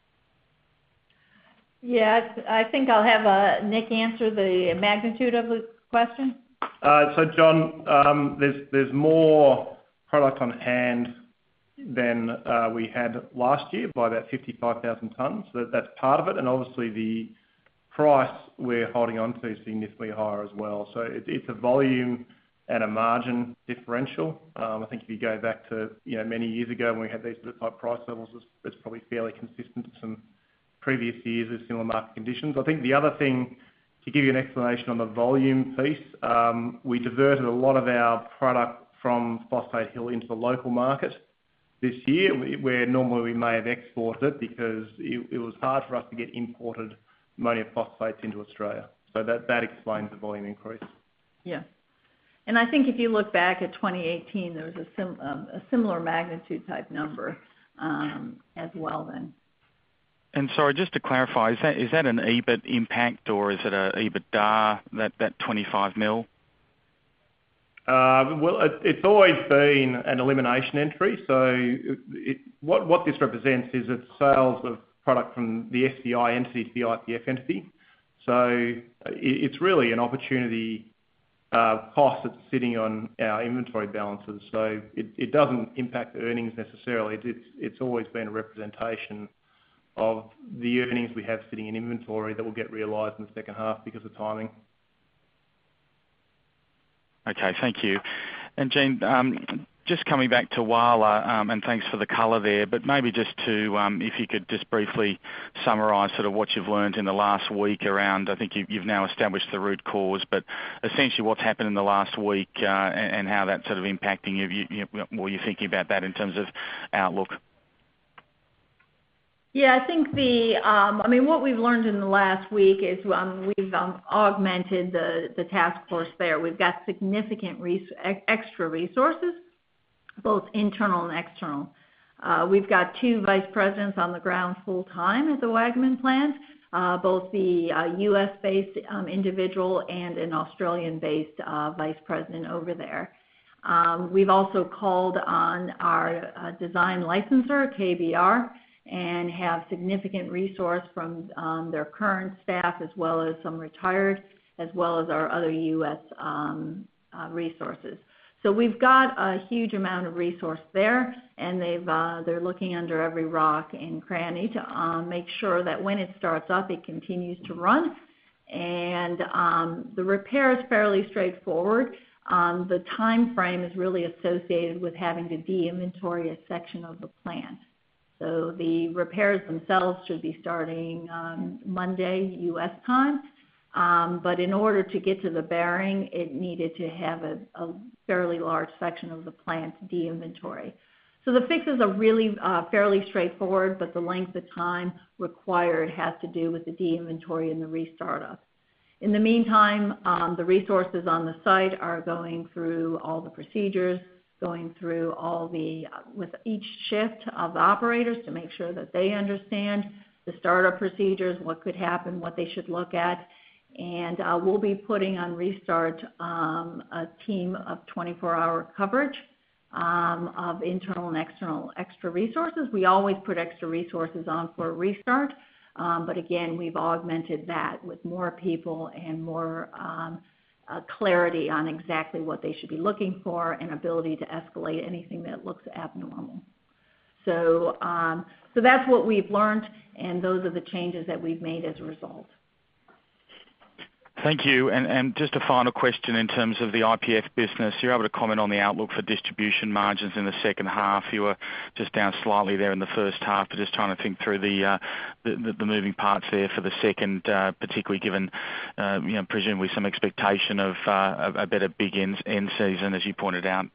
Yeah, I think I'll have Nick answer the magnitude of the question. So John, there's more product on hand than we had last year by about 55,000 tonnes. So that's part of it, and obviously the price we're holding on to is significantly higher as well. So it's a volume and a margin differential. I think if you go back to many years ago when we had these type price levels, it's probably fairly consistent to some previous years with similar market conditions. I think the other thing, to give you an explanation on the volume piece, we diverted a lot of our product from Phosphate Hill into the local market this year, where normally we may have exported it because it was hard for us to get imported ammonium phosphates into Australia. So that explains the volume increase. Yeah. And I think if you look back at 2018, there was a similar magnitude type number as well then. And sorry, just to clarify, is that an EBIT impact or is it a EBITDA, that 25 mil? Well, it's always been an elimination entry. So what this represents is it's sales of product from the SDI entity to the IPF entity. So it's really an opportunity cost that's sitting on our inventory balances. So it doesn't impact the earnings necessarily. It's always been a representation of the earnings we have sitting in inventory that will get realised in the second half because of timing. Okay, thank you. And Jean, just coming back to Whyalla, and thanks for the colour there, but maybe just to, if you could just briefly summarise sort of what you've learned in the last week around, I think you've now established the root cause, but essentially what's happened in the last week and how that's sort of impacting you, what you're thinking about that in terms of outlook. Yeah, I think what we've learned in the last week is we've augmented the task force there. We've got significant extra resources, both internal and external. We've got 2 vice presidents on the ground full time at the Waggaman plant, both the U.S.-based individual and an Australian-based vice president over there. We've also called on our design licensor, KBR, and have significant resource from their current staff as well as some retired, as well as our other U.S. resources. So we've got a huge amount of resource there, and they're looking under every rock and cranny to make sure that when it starts up, it continues to run. And the repair is fairly straightforward. The time frame is really associated with having to de-inventory a section of the plant. So the repairs themselves should be starting Monday U.S. time. But in order to get to the bearing, it needed to have a fairly large section of the plant de-inventory. So the fixes are really fairly straightforward, but the length of time required has to do with the de-inventory and the restart up. In the meantime, the resources on the site are going through all the procedures, going through with each shift of the operators to make sure that they understand the startup procedures, what could happen, what they should look at. And we'll be putting on restart a team of 24-hour coverage of internal and external extra resources. We always put extra resources on for a restart, but again, we've augmented that with more people and more clarity on exactly what they should be looking for and ability to escalate anything that looks abnormal. So that's what we've learned, and those are the changes that we've made as a result. Thank you. And just a final question in terms of the IPF business. You're able to comment on the outlook for distribution margins in the second half. You were just down slightly there in the first half, but just trying to think through the moving parts there for the second, particularly given, presumably some expectation of a better big end season, as you pointed out.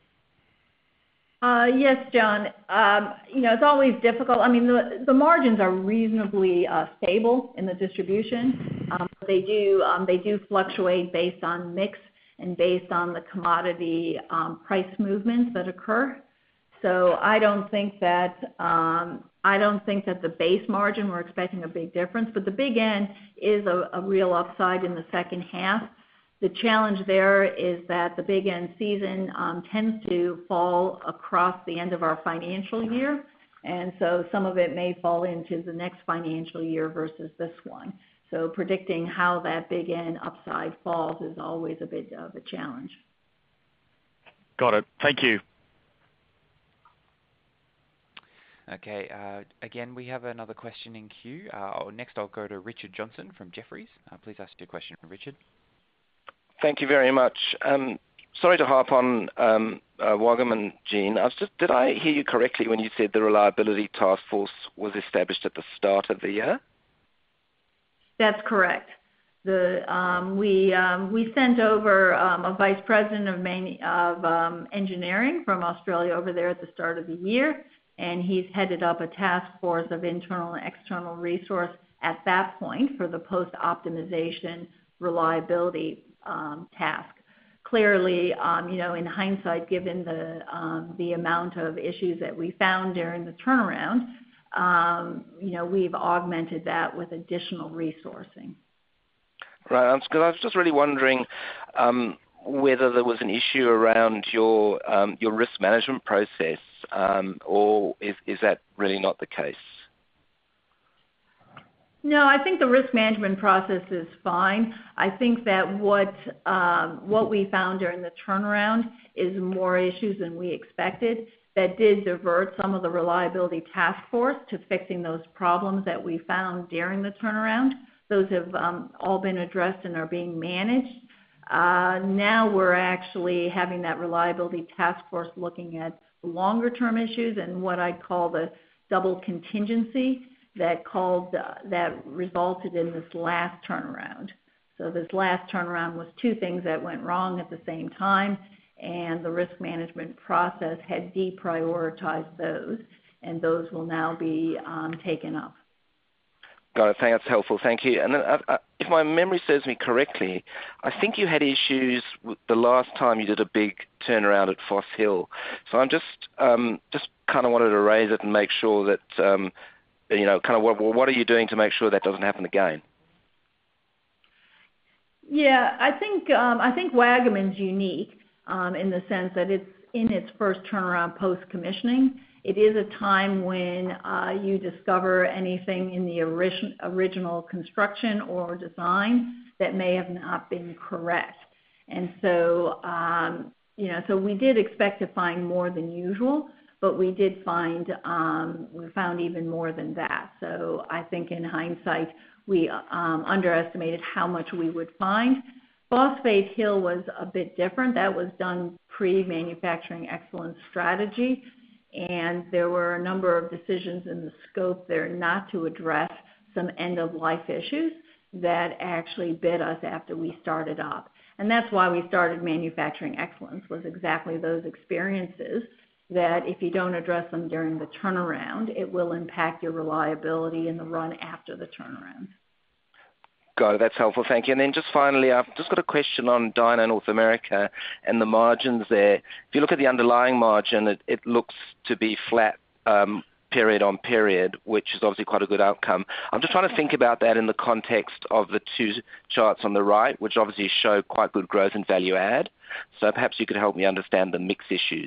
Yes, John. It's always difficult. I mean, the margins are reasonably stable in the distribution. They do fluctuate based on mix and based on the commodity price movements that occur. So I don't think that the base margin, we're expecting a big difference, but the big end is a real upside in the second half. The challenge there is that the big end season tends to fall across the end of our financial year, and so some of it may fall into the next financial year versus this one. So predicting how that big end upside falls is always a bit of a challenge. Got it. Thank you. Okay, again, we have another question in queue. Next, I'll go to Richard Johnson from Jefferies. Please ask your question, Richard. Thank you very much. Sorry to harp on Waggaman, Jean. Did I hear you correctly when you said the Reliability Task Force was established at the start of the year? That's correct. We sent over a vice president of engineering from Australia over there at the start of the year, and he's headed up a task force of internal and external resource at that point for the post-optimization reliability task. Clearly, in hindsight, given the amount of issues that we found during the turnaround, we've augmented that with additional resourcing. Right, because I was just really wondering whether there was an issue around your risk management process, or is that really not the case? No, I think the risk management process is fine. I think that what we found during the turnaround is more issues than we expected that did divert some of the reliability task force to fixing those problems that we found during the turnaround. Those have all been addressed and are being managed. Now we're actually having that reliability task force looking at longer term issues and what I'd call the double contingency that resulted in this last turnaround. So this last turnaround was two things that went wrong at the same time, and the risk management process had deprioritized those, and those will now be taken up. Got it. That's helpful. Thank you. And then, if my memory serves me correctly, I think you had issues the last time you did a big turnaround at Phos Hill. So I'm just kind of wanted to raise it and make sure that what are you doing to make sure that doesn't happen again? Yeah, I think Waggaman's unique in the sense that it's in its first turnaround post-commissioning. It is a time when you discover anything in the original construction or design that may have not been correct. And so, so we did expect to find more than usual, but we found even more than that. So I think in hindsight, we underestimated how much we would find. Phosphate Hill was a bit different. That was done pre-manufacturing excellence strategy, and there were a number of decisions in the scope there not to address some end-of-life issues that actually bit us after we started up. And that's why we started manufacturing excellence, was exactly those experiences that if you don't address them during the turnaround, it will impact your reliability in the run after the turnaround. Got it. That's helpful. Thank you. And then just finally, I've just got a question on Dyno North America and the margins there. If you look at the underlying margin, it looks to be flat period on period, which is obviously quite a good outcome. I'm just trying to think about that in the context of the two charts on the right, which obviously show quite good growth and value add. So perhaps you could help me understand the mix issues.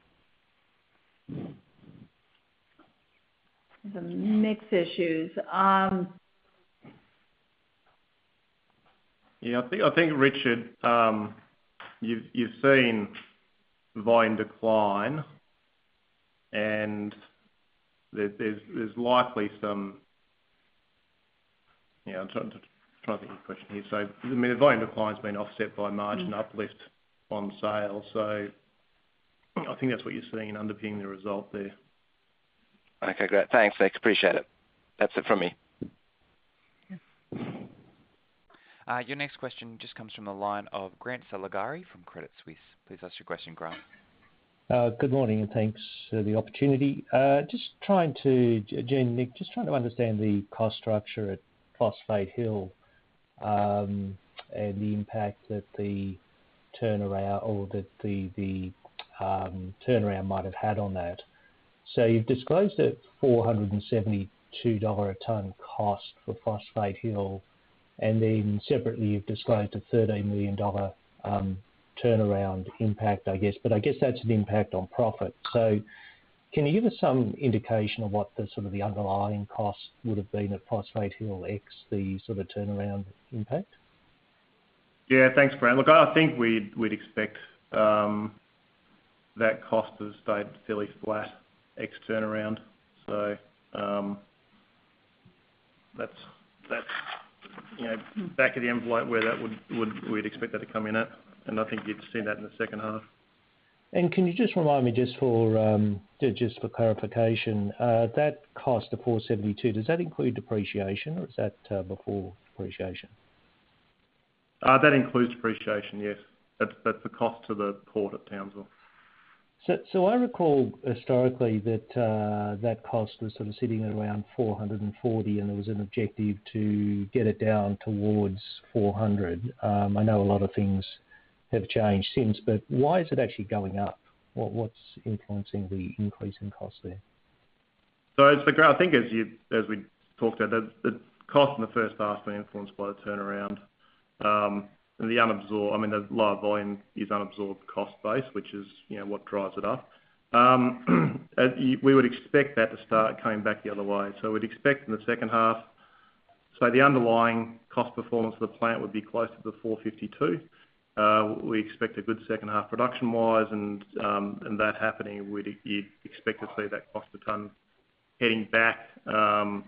The mix issues. Yeah, I think Richard, you've seen volume decline, and there's likely some, I'm trying to think of your question here. So, I mean, the volume decline's been offset by margin uplift on sales. So I think that's what you're seeing in underpinning the result there. Okay, great. Thanks, Nick. Appreciate it. That's it from me. Your next question just comes from the line of Grant Saligari from Credit Suisse. Please ask your question, Grant. Good morning, and thanks for the opportunity. Jean, Nick, just trying to understand the cost structure at Phosphate Hill, and the impact that the turnaround or that the turnaround might have had on that. So you've disclosed a $472 a tonne cost for Phosphate Hill, and then separately you've disclosed a $13 million turnaround impact, I guess. But I guess that's an impact on profit. So can you give us some indication of what the sort of the underlying cost would have been at Phosphate Hill X the sort of turnaround impact? Yeah, thanks, Grant. Look, I think we'd expect that cost to have stayed fairly flat ex turnaround. So that's back of the envelope where that we'd expect that to come in at, and I think you'd see that in the second half. And can you just remind me, just for clarification, that cost of 472, does that include depreciation, or is that before depreciation? That includes depreciation, yes. That's the cost to the port at Townsville. So I recall historically that that cost was sort of sitting at around 440, and there was an objective to get it down towards 400. I know a lot of things have changed since, but why is it actually going up? What's influencing the increase in cost there? So I think as we talked about, the cost in the first half has been influenced by the turnaround. And the lower volume is unabsorbed cost base, which is what drives it up. We would expect that to start coming back the other way. So we'd expect in the second half, so the underlying cost performance of the plant would be closer to the 452. We expect a good second half production wise, and that happening, you'd expect to see that cost per tonne heading back, sub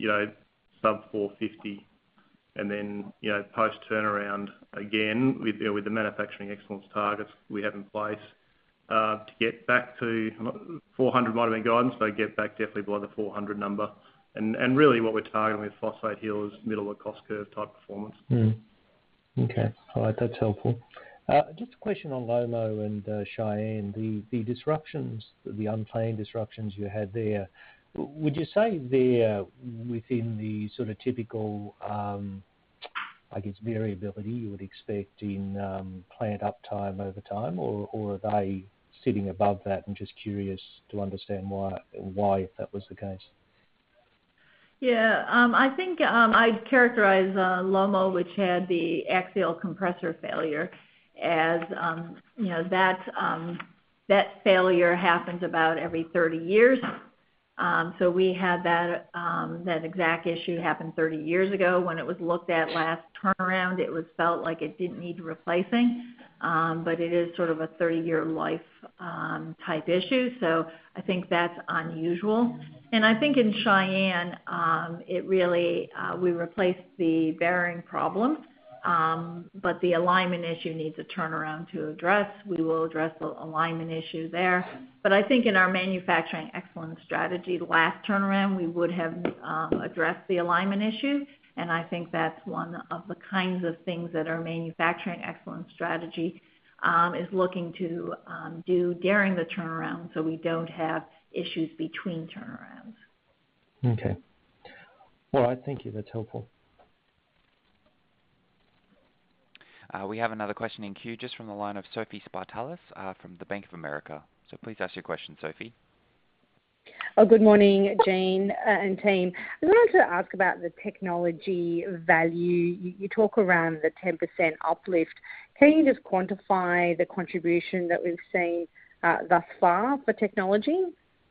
450. And then, post turnaround again with the manufacturing excellence targets we have in place to get back to 400 might have been guidance, but get back definitely by the 400 number. And really what we're targeting with Phosphate Hill is middle of the cost curve type performance. Okay, all right, that's helpful. Just a question on Lomo and Cheyenne. The disruptions, the unplanned disruptions you had there, would you say they're within the sort of typical, variability you would expect in plant uptime over time, or are they sitting above that? I'm just curious to understand why if that was the case. Yeah, I think I'd characterize Lomo, which had the axial compressor failure, as that failure happens about every 30 years. So we had that exact issue happen 30 years ago. When it was looked at last turnaround, it was felt like it didn't need replacing, but it is sort of a 30-year life type issue. So I think that's unusual. And I think in Cheyenne, it really we replaced the bearing problem. But the alignment issue needs a turnaround to address. We will address the alignment issue there. But I think in our manufacturing excellence strategy, last turnaround, we would have addressed the alignment issue. And I think that's one of the kinds of things that our manufacturing excellence strategy is looking to do during the turnaround, so we don't have issues between turnarounds. Okay. All right, thank you. That's helpful. We have another question in queue just from the line of Sophie Spartalis from the Bank of America. So please ask your question, Sophie. Oh, good morning, Jean and team. I wanted to ask about the technology value. You talk around the 10% uplift. Can you just quantify the contribution that we've seen thus far for technology?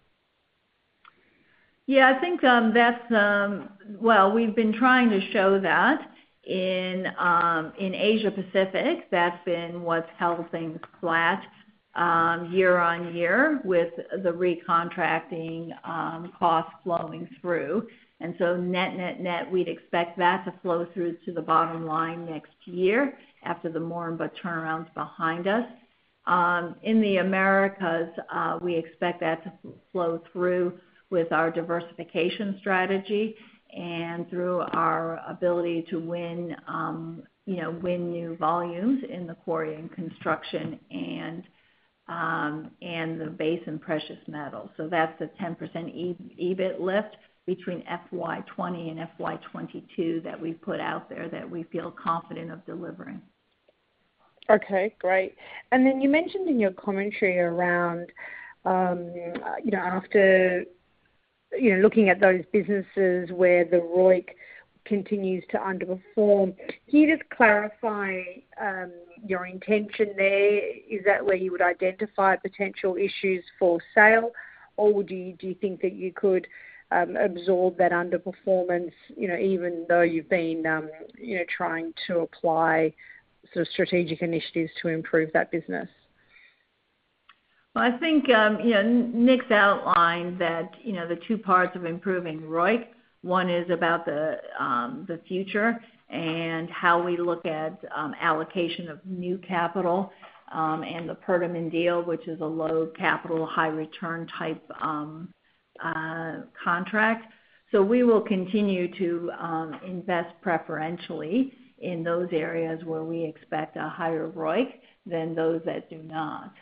Yeah, I think that's, we've been trying to show that in Asia Pacific. That's been what's held things flat year on year with the recontracting costs flowing through. And so net, we'd expect that to flow through to the bottom line next year after the Moranbah turnaround's behind us. In the Americas, we expect that to flow through with our diversification strategy and through our ability to win new volumes in the quarry and construction and the base and precious metals. So that's the 10% EBIT lift between FY20 and FY22 that we put out there that we feel confident of delivering. Okay, great. And then you mentioned in your commentary around, after, looking at those businesses where the ROIC continues to underperform, can you just clarify your intention there? Is that where you would identify potential issues for sale, or do you think that you could absorb that underperformance, even though you've been, trying to apply sort of strategic initiatives to improve that business? Well, I think, Nick's outlined that, the two parts of improving ROIC, one is about the future and how we look at allocation of new capital and the Perdaman deal, which is a low capital, high return type contract. So we will continue to invest preferentially in those areas where we expect a higher ROIC than those that do not.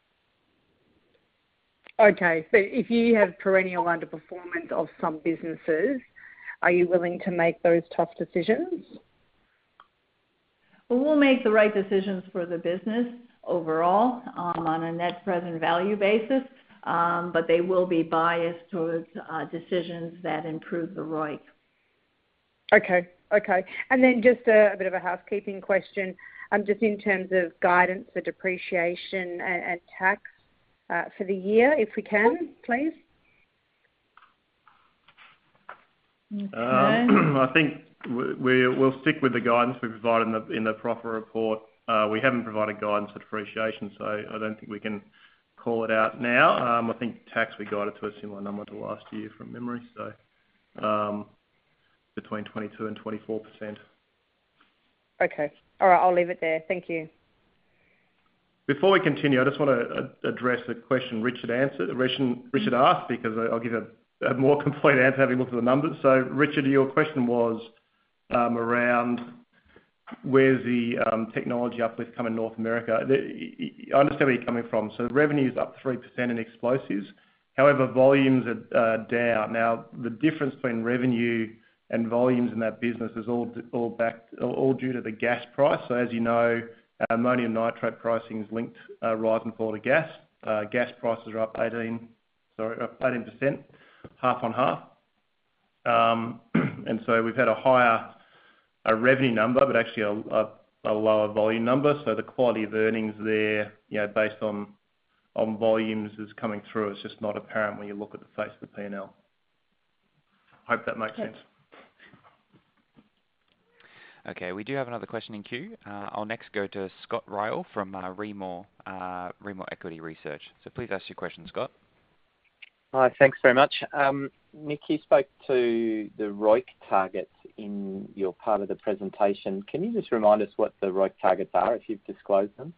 Okay, so if you have perennial underperformance of some businesses, are you willing to make those tough decisions? Well, we'll make the right decisions for the business overall on a net present value basis, but they will be biased towards decisions that improve the ROIC. Okay. And then just a bit of a housekeeping question, just in terms of guidance for depreciation and tax for the year, if we can, please. Okay. I think we'll stick with the guidance we provided in the profit report. We haven't provided guidance for depreciation, so I don't think we can call it out now. I think tax we guided to a similar number to last year from memory, so between 22 and 24%. Okay. All right, I'll leave it there. Thank you. Before we continue, I just want to address a question Richard asked, because I'll give a more complete answer having looked at the numbers. So, Richard, your question was around where's the technology uplift come in North America. I understand where you're coming from. So the revenue's up 3% in explosives. However, volumes are down. Now, the difference between revenue and volumes in that business is all due to the gas price. So as you know, ammonium nitrate pricing is linked rise and fall to gas. Gas prices are up 18%, half on half. And so we've had a higher revenue number, but actually a lower volume number. So the quality of earnings there, based on volumes is coming through. It's just not apparent when you look at the face of the P&L. Hope that makes sense. Okay, we do have another question in queue. I'll next go to Scott Ryall from Rimor Equity Research. So please ask your question, Scott. Hi, thanks very much. Nick, you spoke to the ROIC targets in your part of the presentation. Can you just remind us what the ROIC targets are, if you've disclosed them?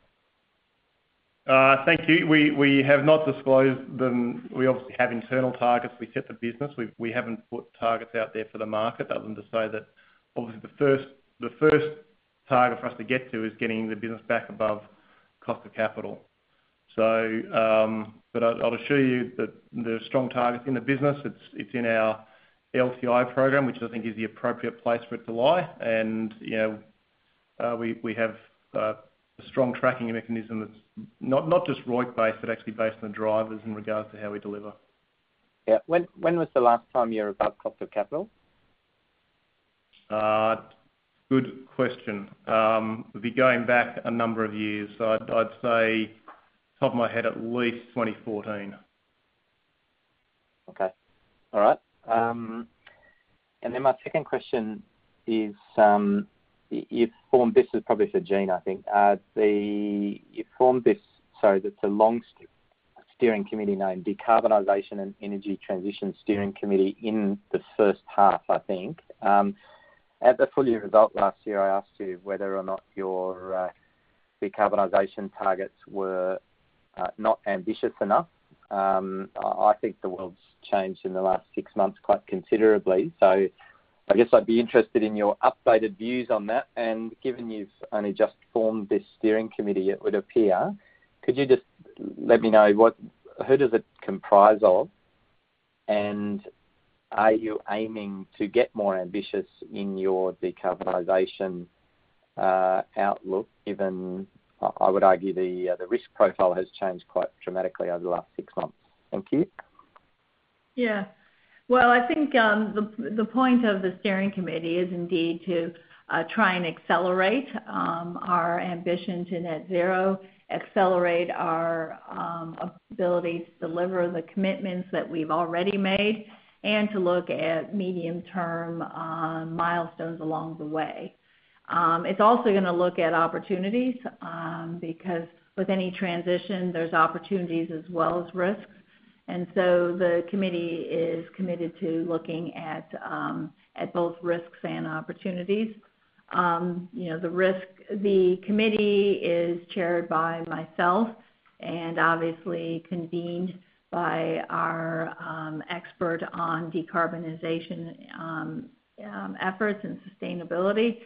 Thank you. We have not disclosed them. We obviously have internal targets. We set the business. We haven't put targets out there for the market, other than to say that obviously the first target for us to get to is getting the business back above cost of capital. So, but I'll assure you that there are strong targets in the business. It's in our LTI program, which I think is the appropriate place for it to lie. And we have a strong tracking mechanism that's not just ROIC based, but actually based on the drivers in regards to how we deliver. Yeah. When was the last time you were above cost of capital? Good question. We'll be going back a number of years. So I'd say, top of my head, at least 2014. Okay. All right. And then my second question is, you've formed, this is probably for Jean, I think. You formed this, sorry, that's a long steering committee named Decarbonisation and Energy Transition Steering Committee in the first half, I think. At the full year result last year, I asked you whether or not your decarbonisation targets were not ambitious enough. I think the world's changed in the last 6 months quite considerably. So I guess I'd be interested in your updated views on that. And given you've only just formed this steering committee, it would appear, could you just let me know who does it comprise of? And are you aiming to get more ambitious in your decarbonisation outlook, given I would argue the risk profile has changed quite dramatically over the last 6 months? Thank you. Yeah. Well, I think the point of the steering committee is indeed to try and accelerate our ambition to net zero, accelerate our ability to deliver the commitments that we've already made, and to look at medium-term milestones along the way. It's also going to look at opportunities because with any transition, there's opportunities as well as risks. And so the committee is committed to looking at both risks and opportunities. The committee is chaired by myself and obviously convened by our expert on decarbonization efforts and sustainability.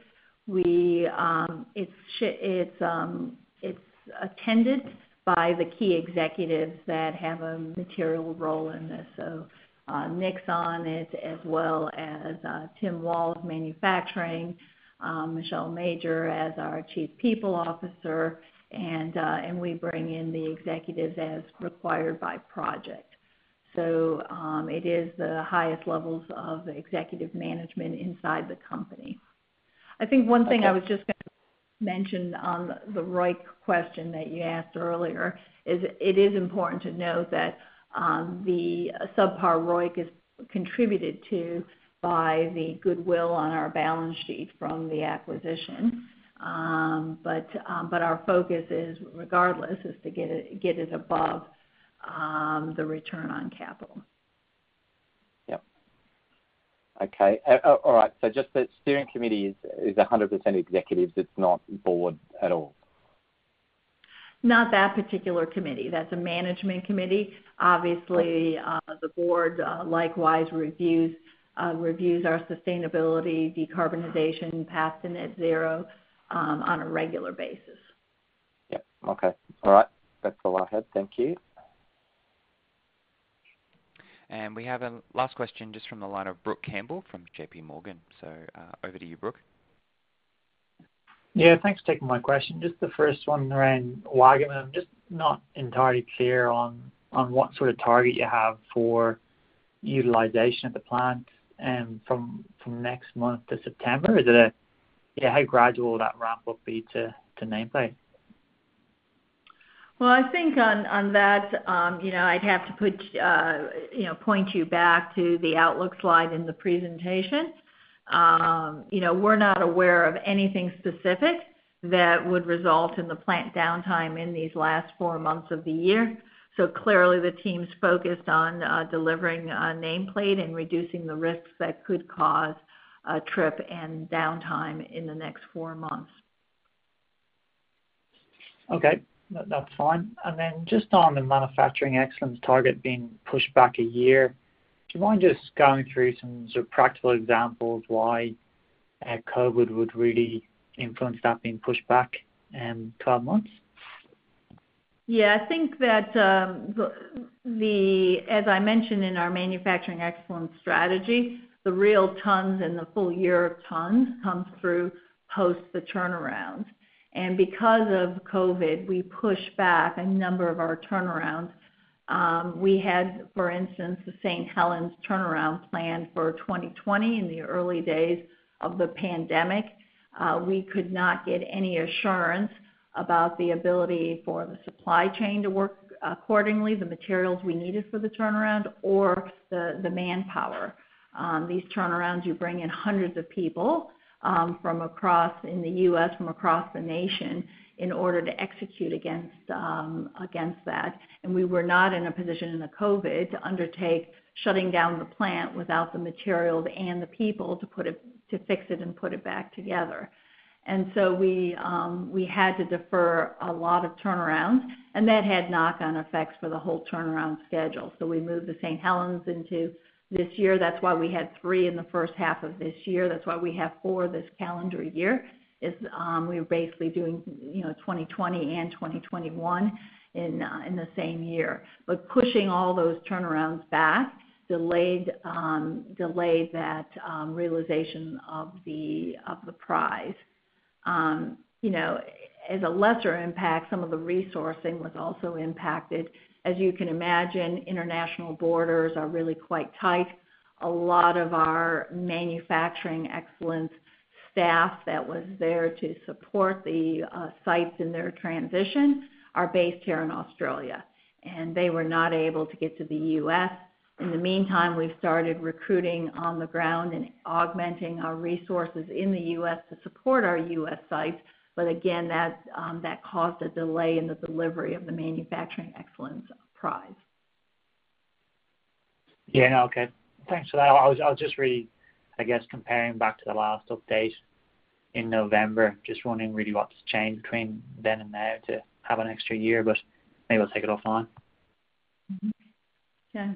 It's attended by the key executives that have a material role in this. So Nick's on it, as well as Tim Wall of manufacturing, Michelle Major as our Chief People Officer, and we bring in the executives as required by project. So it is the highest levels of executive management inside the company. I think one thing I was just going to mention on the ROIC question that you asked earlier is it is important to note that the subpar ROIC is contributed to by the goodwill on our balance sheet from the acquisition. But our focus is, regardless, is to get it above the return on capital. Yep. Okay. All right. So just the steering committee is 100% executives. It's not board at all. Not that particular committee. That's a management committee. Obviously, the board likewise reviews our sustainability, decarbonization, path to net zero on a regular basis. Yep. Okay. All right. That's all I had. Thank you. And we have a last question just from the line of Brooke Campbell from JP Morgan. So over to you, Brooke. Yeah, thanks for taking my question. Just the first one around Waggaman. I'm just not entirely clear on what sort of target you have for utilisation of the plant from next month to September. Is it how gradual will that ramp up be to nameplate? Well, I think on that, I'd have to point you back to the outlook slide in the presentation. We're not aware of anything specific that would result in the plant downtime in these last 4 months of the year. So clearly the team's focused on delivering nameplate and reducing the risks that could cause trip and downtime in the next 4 months. Okay, that's fine. And then just on the manufacturing excellence target being pushed back a year, do you mind just going through some sort of practical examples why COVID would really influence that being pushed back 12 months? Yeah, I think that as I mentioned in our manufacturing excellence strategy, the real tons and the full year of tons comes through post the turnarounds. And because of COVID, we pushed back a number of our turnarounds. We had, for instance, the St. Helens turnaround planned for 2020 in the early days of the pandemic. We could not get any assurance about the ability for the supply chain to work accordingly, the materials we needed for the turnaround, or the manpower. These turnarounds, you bring in hundreds of people from across in the U.S., from across the nation. in order to execute against that. And we were not in a position in the COVID to undertake shutting down the plant without the materials and the people to fix it and put it back together. And so we had to defer a lot of turnarounds, and that had knock-on effects for the whole turnaround schedule. So we moved the St. Helens into this year. That's why we had 3 in the first half of this year. That's why we have 4 this calendar year. We were basically doing 2020 and 2021 in the same year. But pushing all those turnarounds back delayed that realization of the prize. As a lesser impact, some of the resourcing was also impacted. As you can imagine, international borders are really quite tight. A lot of our manufacturing excellence staff that was there to support the sites in their transition are based here in Australia, and they were not able to get to the U.S. In the meantime, we've started recruiting on the ground and augmenting our resources in the U.S. to support our U.S. sites. But again, that caused a delay in the delivery of the manufacturing excellence prize. Yeah, no, okay. Thanks for that. I was just really, I guess, comparing back to the last update in November, just wondering really what's changed between then and now to have an extra year, but maybe we'll take it offline. Okay.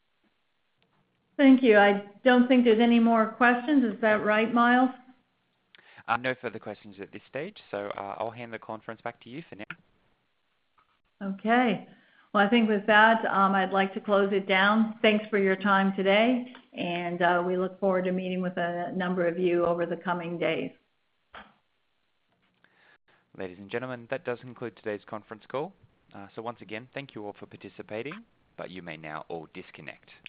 Thank you. I don't think there's any more questions. Is that right, Miles? No further questions at this stage, so I'll hand the conference back to you for now. Okay. Well, I think with that, I'd like to close it down. Thanks for your time today, and we look forward to meeting with a number of you over the coming days. Ladies and gentlemen, that does conclude today's conference call. So once again, thank you all for participating, but you may now all disconnect.